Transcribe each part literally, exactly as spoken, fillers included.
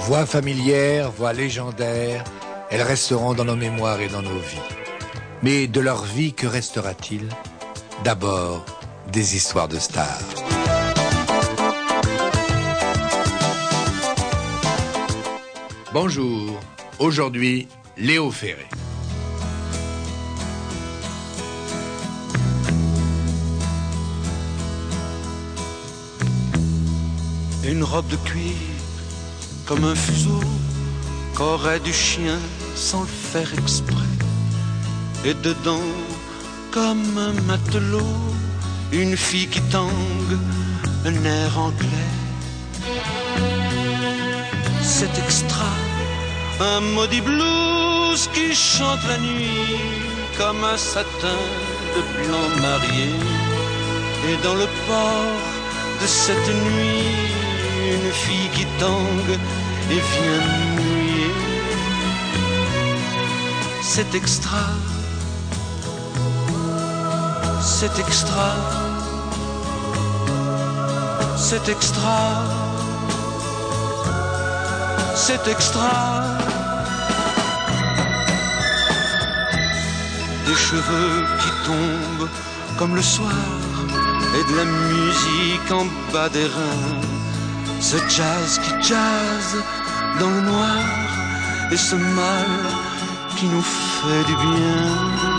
Voix familières, voix légendaires, elles resteront dans nos mémoires et dans nos vies. Mais de leur vie, que restera-t-il? D'abord, des histoires de stars. Bonjour, aujourd'hui, Léo Ferré. Une robe de cuir, comme un fuseau, qu'aurait du chien sans le faire exprès. Et dedans, comme un matelot, une fille qui tangue, un air anglais. C'est extra, un maudit blues qui chante la nuit, comme un satin de blanc marié. Et dans le port de cette nuit, une fille qui tangue et vient mouiller. C'est extra, c'est extra, c'est extra, c'est extra. Des cheveux qui tombent comme le soir et de la musique en bas des reins. Ce jazz qui jazz dans le noir et ce mal qui nous fait du bien.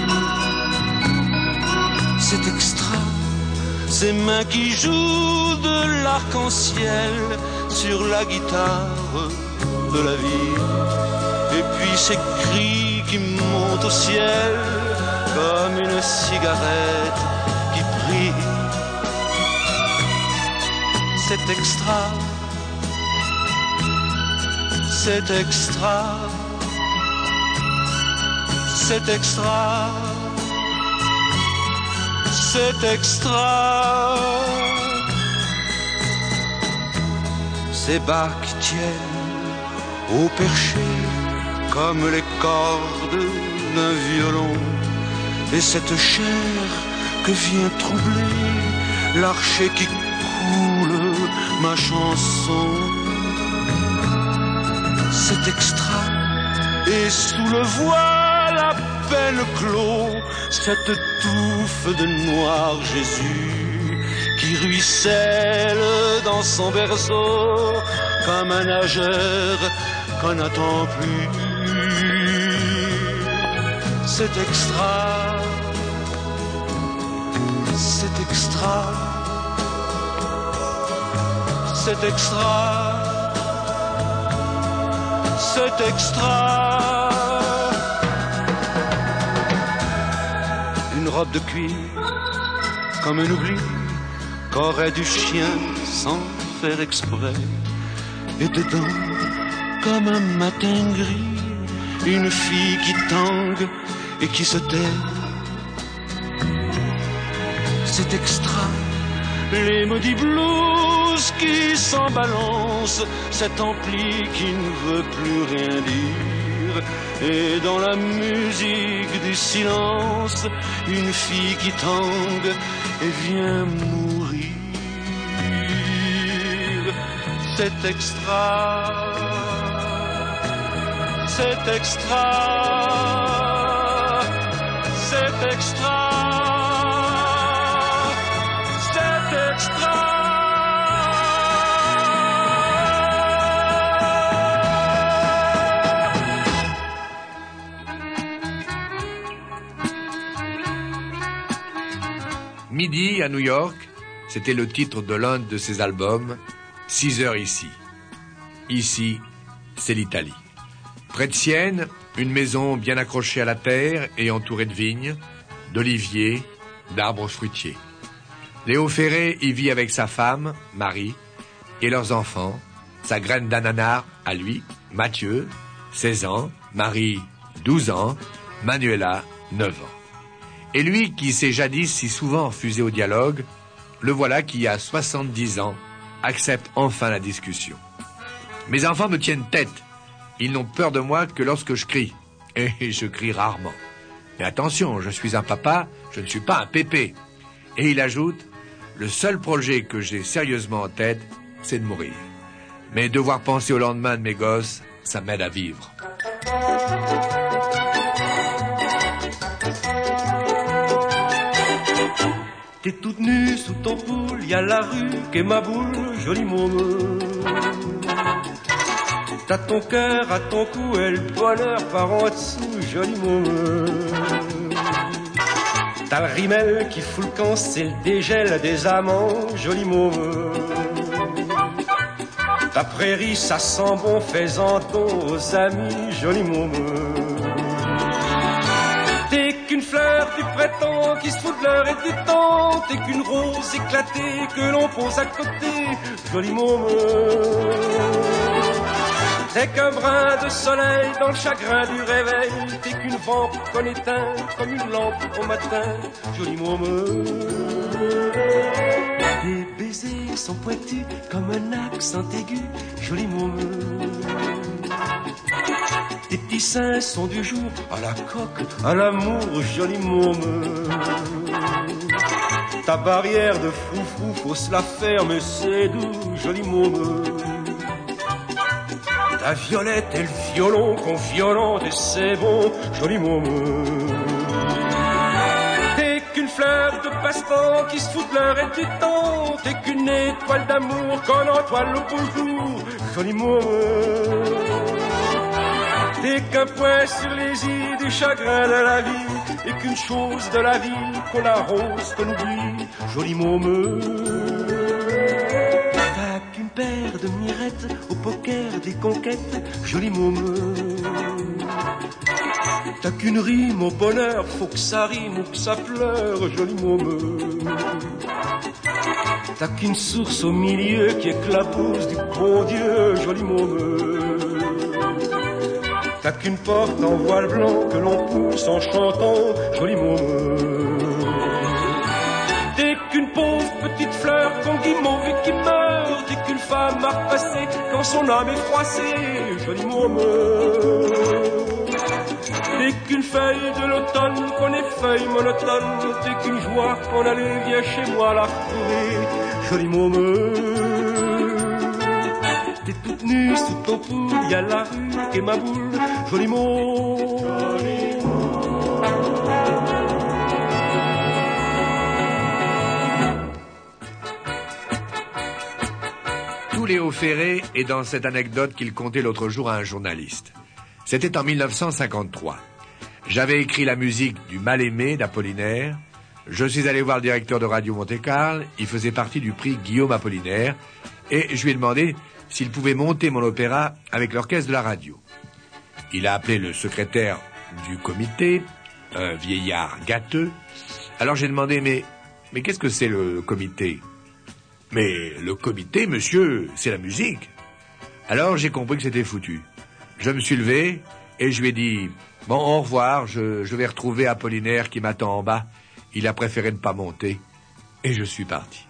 C'est extra, ces mains qui jouent de l'arc-en-ciel sur la guitare de la vie. Et puis ces cris qui montent au ciel comme une cigarette qui brille. C'est extra, c'est extra, c'est extra, c'est extra. Ces bas qui tiennent au perché comme les cordes d'un violon. Et cette chair que vient troubler l'archer qui coule ma chanson. C'est extra, et sous le voile à peine clos, cette touffe de noir Jésus qui ruisselle dans son berceau comme un nageur qu'on n'attend plus. C'est extra, c'est extra, c'est extra, c'est extra. Une robe de cuir, comme un oubli, qu'aurait du chien sans faire exprès. Et dedans, comme un matin gris, une fille qui tangue et qui se tait. C'est extra, les maudits blues qui s'en balancent, cet ampli qui ne veut plus rien dire. Et dans la musique du silence, une fille qui tangue et vient mourir. C'est extra, c'est extra, c'est extra. Midi à New York, c'était le titre de l'un de ses albums, Six heures ici. Ici, c'est l'Italie. Près de Sienne, une maison bien accrochée à la terre et entourée de vignes, d'oliviers, d'arbres fruitiers. Léo Ferré y vit avec sa femme, Marie, et leurs enfants, sa graine d'ananas à lui, Mathieu, seize ans, Marie, douze ans, Manuela, neuf ans. Et lui, qui s'est jadis si souvent refusé au dialogue, le voilà qui, à soixante-dix ans, accepte enfin la discussion. Mes enfants me tiennent tête. Ils n'ont peur de moi que lorsque je crie. Et je crie rarement. Mais attention, je suis un papa, je ne suis pas un pépé. Et il ajoute, le seul projet que j'ai sérieusement en tête, c'est de mourir. Mais devoir penser au lendemain de mes gosses, ça m'aide à vivre. T'es toute nue sous ton poule, y a la rue qu'est ma boule, jolie môme. T'as ton cœur à ton cou et le bonheur par en dessous, jolie môme. T'as le rimel qui fout le camp, c'est le dégel des amants, jolie môme. Ta prairie, ça sent bon, fais-en don aux amis, jolie môme. T'es qu'une fleur du printemps qui se fout de l'heure et du temps. T'es qu'une rose éclatée que l'on pose à côté, jolie môme. T'es qu'un brin de soleil dans le chagrin du réveil. T'es qu'une vente qu'on éteint comme une lampe au matin, jolie môme. Tes baisers sont pointus comme un accent aigu, jolie môme. Tes petits seins sont du jour à la coque, à l'amour, jolie môme. Ta barrière de froufrou, faut se la faire, mais c'est doux, jolie môme. La violette et le violon qu'on violente et c'est bon, jolie môme. T'es qu'une fleur de passe-temps qui se fout de l'heure et du temps. T'es qu'une étoile d'amour qu'on entoile au beau jour, jolie môme. T'es qu'un point sur les îles du chagrin de la vie et qu'une chose de la vie qu'on arrose, qu'on oublie, jolie môme. T'as qu'une paire de mirettes au poker des conquêtes, jolie môme. T'as qu'une rime au bonheur, faut que ça rime ou que ça pleure, jolie môme. T'as qu'une source au milieu qui éclabousse du bon Dieu, jolie môme. T'as qu'une porte en voile blanc que l'on pousse en chantant, jolie môme. T'es qu'une pauvre petite fleur qu'on guimauve et qui meurt. T'es qu'une femme à repasser quand son âme est froissée, jolie môme. T'es qu'une feuille de l'automne qu'on effeuille monotone. T'es qu'une joie qu'on allait, viens chez moi la retrouver, jolie môme. T'es toute nue sous ton poule, y'a la rue et ma boule, jolie môme. Tout Léo Ferré est dans cette anecdote qu'il contait l'autre jour à un journaliste. C'était en mille neuf cent cinquante-trois. J'avais écrit la musique du Mal-Aimé d'Apollinaire. Je suis allé voir le directeur de Radio Monte-Carlo. Il faisait partie du prix Guillaume Apollinaire. Et je lui ai demandé s'il pouvait monter mon opéra avec l'orchestre de la radio. Il a appelé le secrétaire du comité, un vieillard gâteux. Alors j'ai demandé, mais, mais qu'est-ce que c'est le comité? Mais le comité, monsieur, c'est la musique. Alors j'ai compris que c'était foutu. Je me suis levé et je lui ai dit, bon, au revoir, je, je vais retrouver Apollinaire qui m'attend en bas. Il a préféré ne pas monter. Et je suis parti.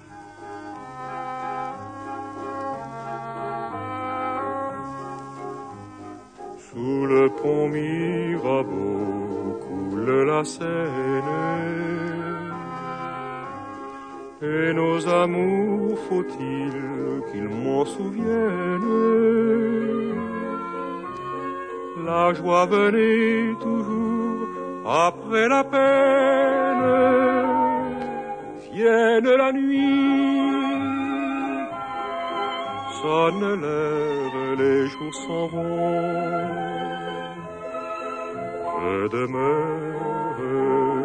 Sous le pont Mirabeau coule la Seine, et nos amours, faut-il qu'ils m'en souviennent? La joie venait toujours après la peine, vienne la nuit, sonne l'heure, les jours s'en vont, je demeure,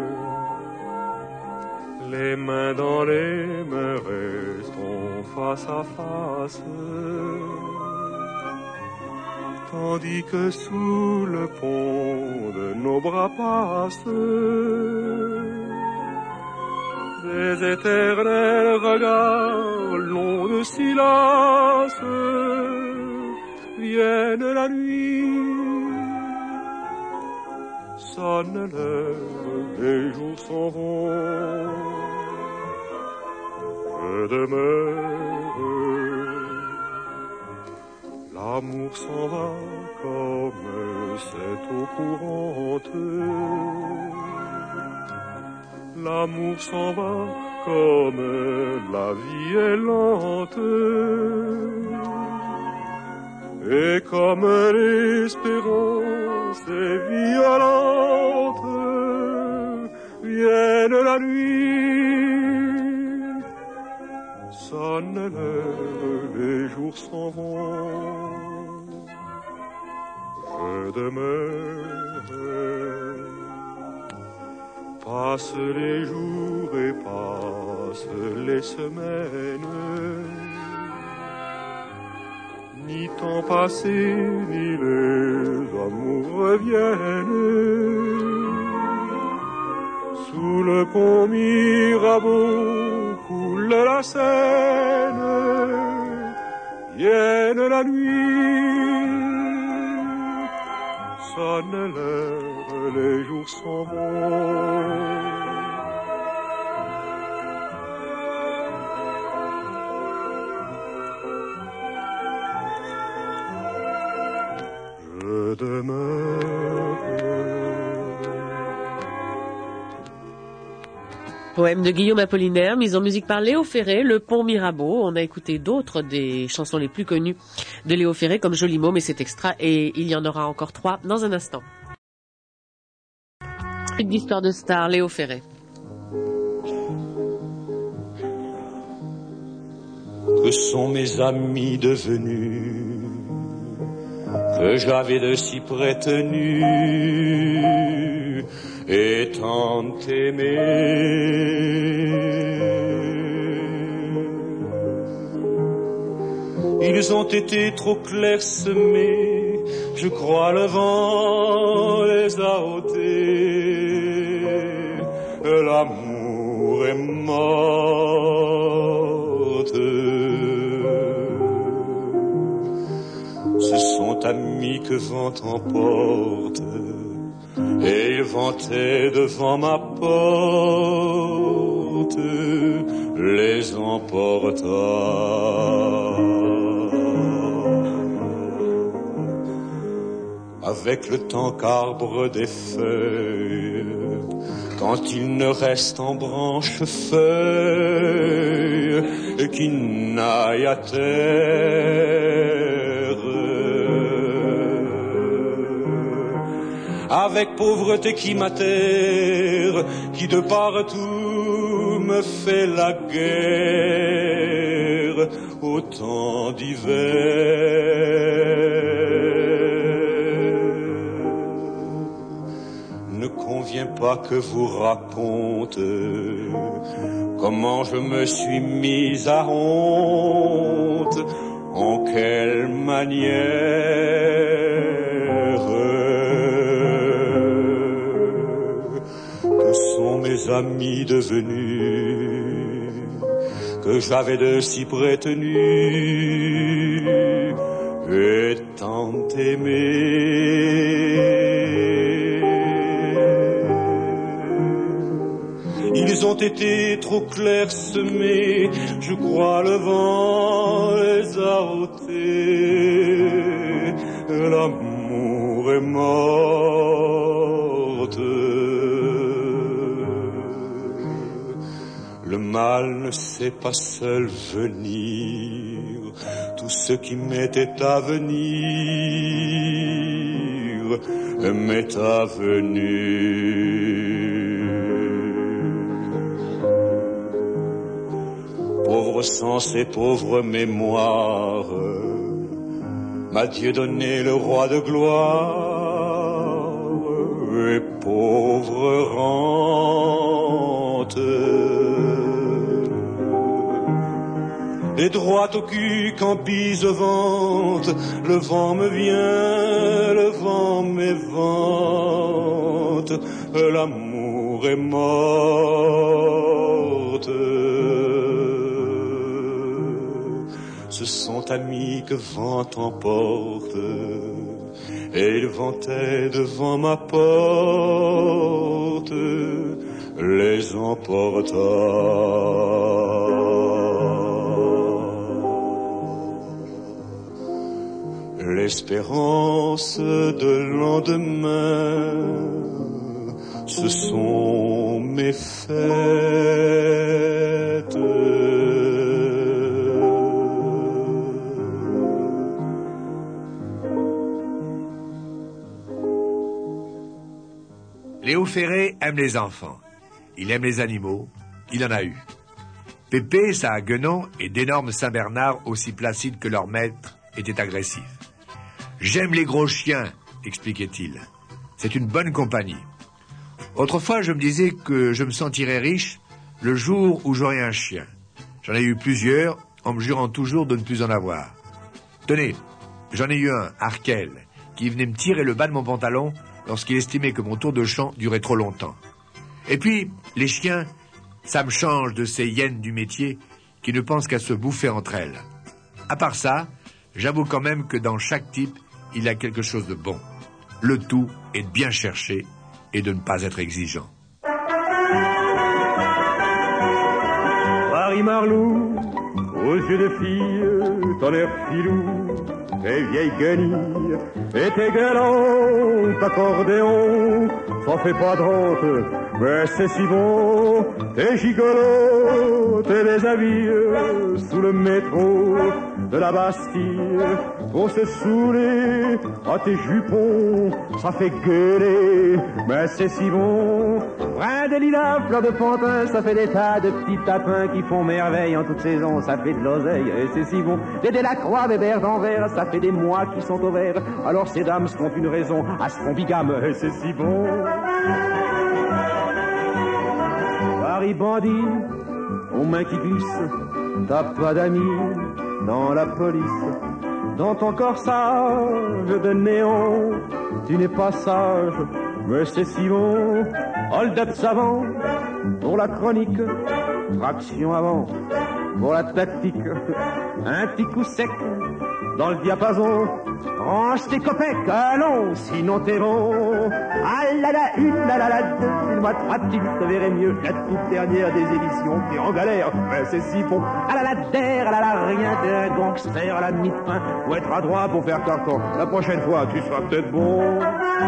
les mains dans les mains, restons face à face, tandis que sous le pont de nos bras passent des éternels regards longs de silence. Vienne la nuit, sonne l'heure, les jours s'en vont, je demeure. L'amour s'en va comme cette eau courante. L'amour s'en va comme la vie est lente. Et comme l'espérance est violente, vienne la nuit, sonne l'heure, les jours s'en vont, je demeure. Passent les jours et passent les semaines, ni temps passé, ni les amours reviennent. Sous le pont Mirabeau coule la Seine, vienne la nuit, sonne l'heure, les jours s'en vont. Je demeure. Poème de Guillaume Apollinaire, mise en musique par Léo Ferré, Le Pont Mirabeau. On a écouté d'autres des chansons les plus connues de Léo Ferré, comme Joli mot, mais c'est extra, et il y en aura encore trois dans un instant. Une histoire de star, Léo Ferré. Que sont mes amis devenus, que j'avais de si près tenus, et tant aimés. Ils ont été trop clairsemés, je crois le vent les a ôtés. L'amour est morte. Ce sont amis que vent emporte, et ils vantaient devant ma porte, les emporta. Avec le temps qu'arbre des feuilles, quand il ne reste en branche feuille, et qui n'aille à terre. Avec pauvreté qui m'atterre, qui de partout me fait la guerre, au temps d'hiver. Ne convient pas que vous raconte comment je me suis mis à honte, en quelle manière. Sont mes amis devenus, que j'avais de si près tenus, et tant aimés. Ils ont été trop clairsemés, je crois le vent les a ôtés. L'amour est morte. Le mal ne sait pas seul venir, tout ce qui m'était à venir m'est avenu. Pauvre sens et pauvre mémoire, m'a Dieu donné le roi de gloire, et pauvre rente. Et droit au cul quand bise vente, le vent me vient, le vent m'évente, l'amour est morte. Ce sont amis que vent emporte, et ils vantaient devant ma porte, les emporta. L'espérance de lendemain, ce sont mes fêtes. Léo Ferré aime les enfants. Il aime les animaux. Il en a eu. Pépé, ça a guenon et d'énormes Saint-Bernard aussi placides que leur maître était agressif. J'aime les gros chiens, expliquait-il. C'est une bonne compagnie. Autrefois, je me disais que je me sentirais riche le jour où j'aurais un chien. J'en ai eu plusieurs, en me jurant toujours de ne plus en avoir. Tenez, j'en ai eu un, Arkel, qui venait me tirer le bas de mon pantalon lorsqu'il estimait que mon tour de chant durait trop longtemps. Et puis, les chiens, ça me change de ces hyènes du métier qui ne pensent qu'à se bouffer entre elles. À part ça, j'avoue quand même que dans chaque type, il y a quelque chose de bon. Le tout est de bien chercher et de ne pas être exigeant. Paris Marlou, aux yeux de fille, ton air filou, tes vieilles guenilles et tes galants accordéons, ça fait pas de honte, mais c'est si bon, tes gigolos, tes déshabillés sous le métro de la Bastille, pour se saouler à tes jupons, ça fait gueuler, mais c'est si bon, brin de lilas, fleurs de pantin, ça fait des tas de petits tapins qui font merveille en toute saison, ça fait de l'oseille, et c'est si bon, des Delacroix, Bébert d'Anvers, ça fait des mois qui sont au vert, alors ces dames se font une raison à ce qu'on bigame, et c'est si bon. Paris bandit, aux mains qui glissent, t'as pas d'amis dans la police, dans ton corsage de néon, tu n'es pas sage, mais c'est si bon. Hold-up savant pour la chronique, traction avant pour la tactique, un petit coup sec dans le diapason, range tes copecs, allons, sinon t'es bon. Ah là là, une là là là, deux, une moi trois, tu te verrais mieux, la toute dernière des éditions, t'es en galère, mais c'est si bon. Ah là là, der, ah là là, rien, t'es un gangster à la mi-fin, faut être adroit pour faire carton, la prochaine fois tu seras peut-être bon.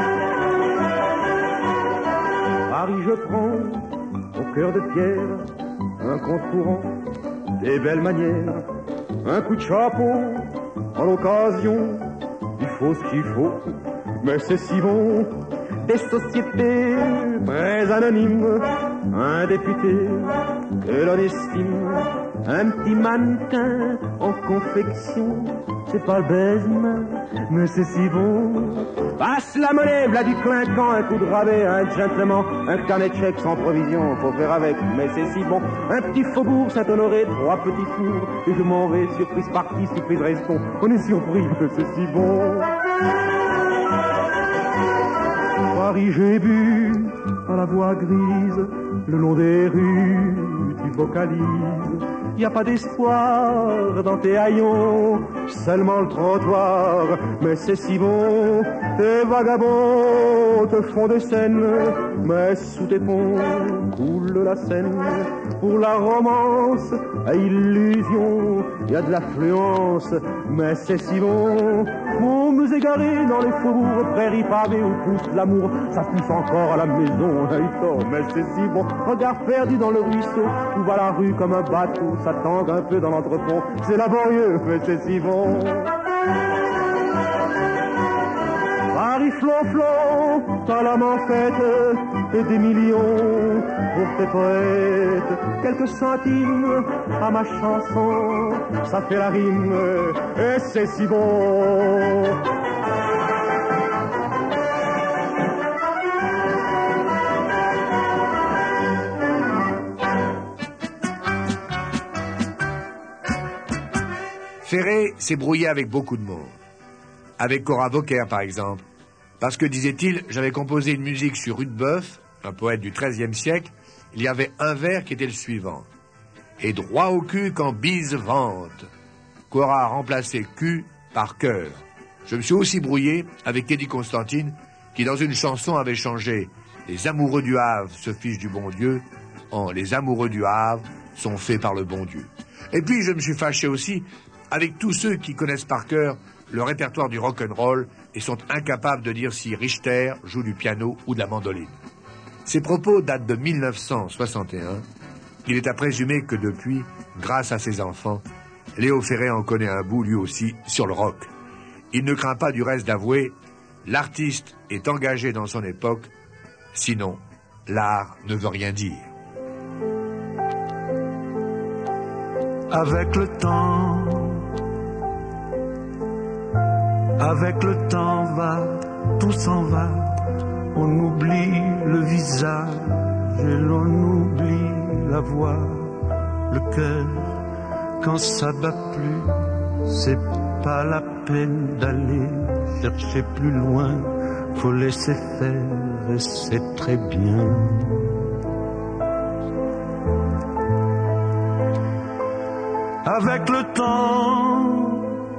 Paris, je prends, au cœur de pierre, un compte courant, des belles manières, un coup de chapeau, en l'occasion, il faut ce qu'il faut, mais c'est si bon. Des sociétés très anonymes, un député que l'on estime, un petit mannequin en confection, c'est pas le baisement, mais c'est si bon. Passe la monnaie, v'là du clinquant, un coup de rabais, un gentleman, un carnet de chèques sans provision, faut faire avec, mais c'est si bon. Un petit faubourg Saint-Honoré, trois petits fours, et je m'en vais, surprise partie, surprise restons, on est surpris, mais c'est si bon. Paris, j'ai bu à la voix grise, le long des rues, tu vocalises. Y a pas d'espoir dans tes haillons, seulement le trottoir, mais c'est si bon. Tes vagabonds te font des scènes, mais sous tes ponts coule la Seine. Pour la romance à illusion, y a de l'affluence, mais c'est si bon. Pour nous égarer dans les faubourgs, prairies pavées où pousse l'amour, ça pousse encore à la maison, mais c'est si bon. Regard perdu dans le ruisseau, où va la rue comme un bateau, ça tangue un peu dans l'entrepont, c'est laborieux, mais c'est si bon. Paris flot-flot, t'as l'âme en fête, et des millions pour tes poètes. Quelques centimes à ma chanson, ça fait la rime, et c'est si bon. Ferré s'est brouillé avec beaucoup de monde. Avec Cora Vauquer, par exemple. Parce que, disait-il, j'avais composé une musique sur Rudebeuf, un poète du treizième siècle. Il y avait un vers qui était le suivant. Et droit au cul quand bise vente. Cora a remplacé cul par cœur. Je me suis aussi brouillé avec Eddie Constantine, qui dans une chanson avait changé « Les amoureux du Havre se fichent du bon Dieu » en « Les amoureux du Havre sont faits par le bon Dieu ». Et puis je me suis fâché aussi avec tous ceux qui connaissent par cœur le répertoire du rock'n'roll et sont incapables de dire si Richter joue du piano ou de la mandoline. Ces propos datent de mille neuf cent soixante et un. Il est à présumer que depuis, grâce à ses enfants, Léo Ferré en connaît un bout lui aussi sur le rock. Il ne craint pas du reste d'avouer, l'artiste est engagé dans son époque, Sinon, l'art ne veut rien dire. Avec le temps, avec le temps va, tout s'en va, on oublie le visage et l'on oublie la voix, le cœur, quand ça bat plus, c'est pas la peine d'aller chercher plus loin, faut laisser faire et c'est très bien. Avec le temps,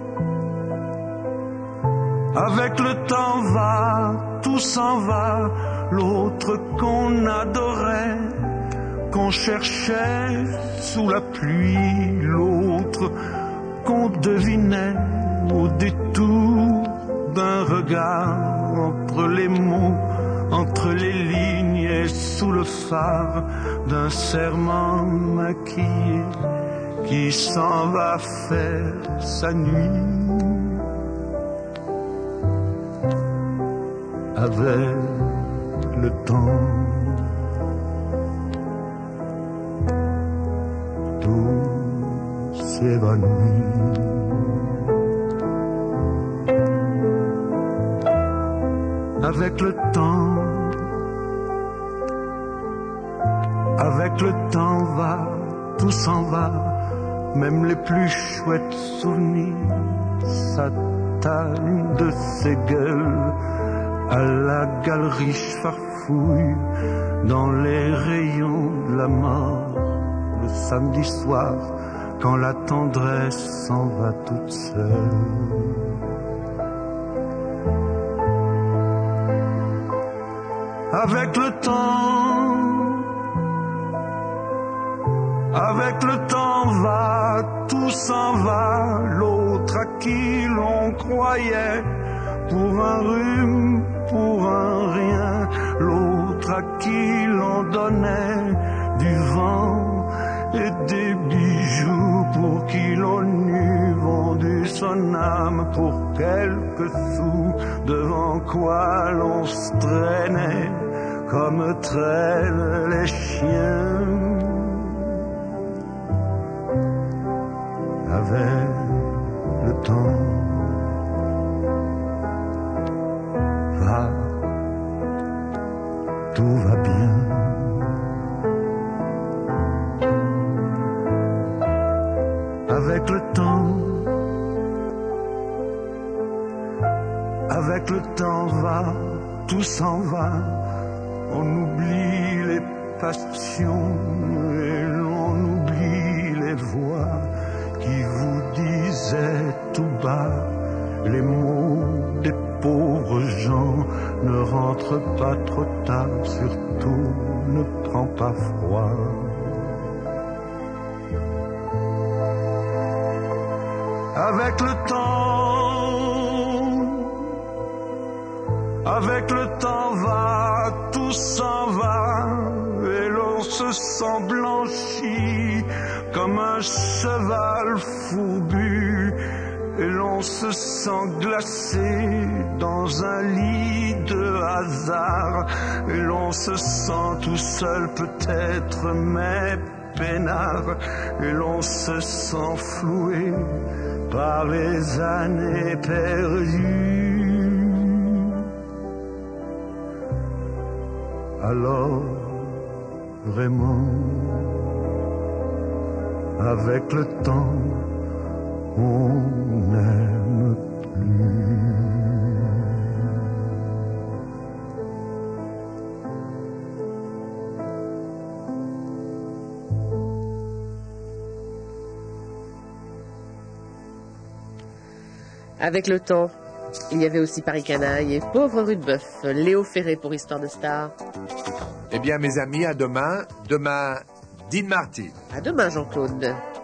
avec le temps va, tout s'en va, l'autre qu'on adorait, qu'on cherchait sous la pluie, l'autre qu'on devinait au détour d'un regard, entre les mots, entre les lignes et sous le phare d'un serment maquillé qui s'en va faire sa nuit. Avec le temps, tout s'évanouit. Avec le temps, avec le temps va, tout s'en va, même les plus chouettes souvenirs, ça t'a une de ces gueules à la galerie farfouille dans les rayons de la mort le samedi soir quand la tendresse s'en va toute seule. Avec le temps, avec le temps va, tout s'en va, l'autre à qui l'on croyait pour un rhume, pour un rien, l'autre à qui l'on donnait du vent et des bijoux, pour qui l'on eût vendu son âme pour quelques sous, devant quoi l'on se traînait comme traînent les chiens. Avec le temps va, tout va bien. Avec le temps, avec le temps va, tout s'en va, on oublie les passions et l'on oublie les voix qui vous disaient tout bas les mots des pauvres gens. Ne rentre pas trop tard, surtout ne prends pas froid. Avec le temps, avec le temps va, tout s'en va, et l'on se sent blanchi comme un cheval fourbu, et l'on se sent glacé dans un lit de hasard, et l'on se sent tout seul peut-être, mais peinard, et l'on se sent floué par les années perdues. Alors, vraiment, avec le temps, on n'aime plus. Avec le temps, il y avait aussi Paris Canaille et Pauvre Rudebeuf, Léo Ferré pour Histoire de Star. Eh bien, mes amis, à demain. Demain, Dean Martin. À demain, Jean-Claude.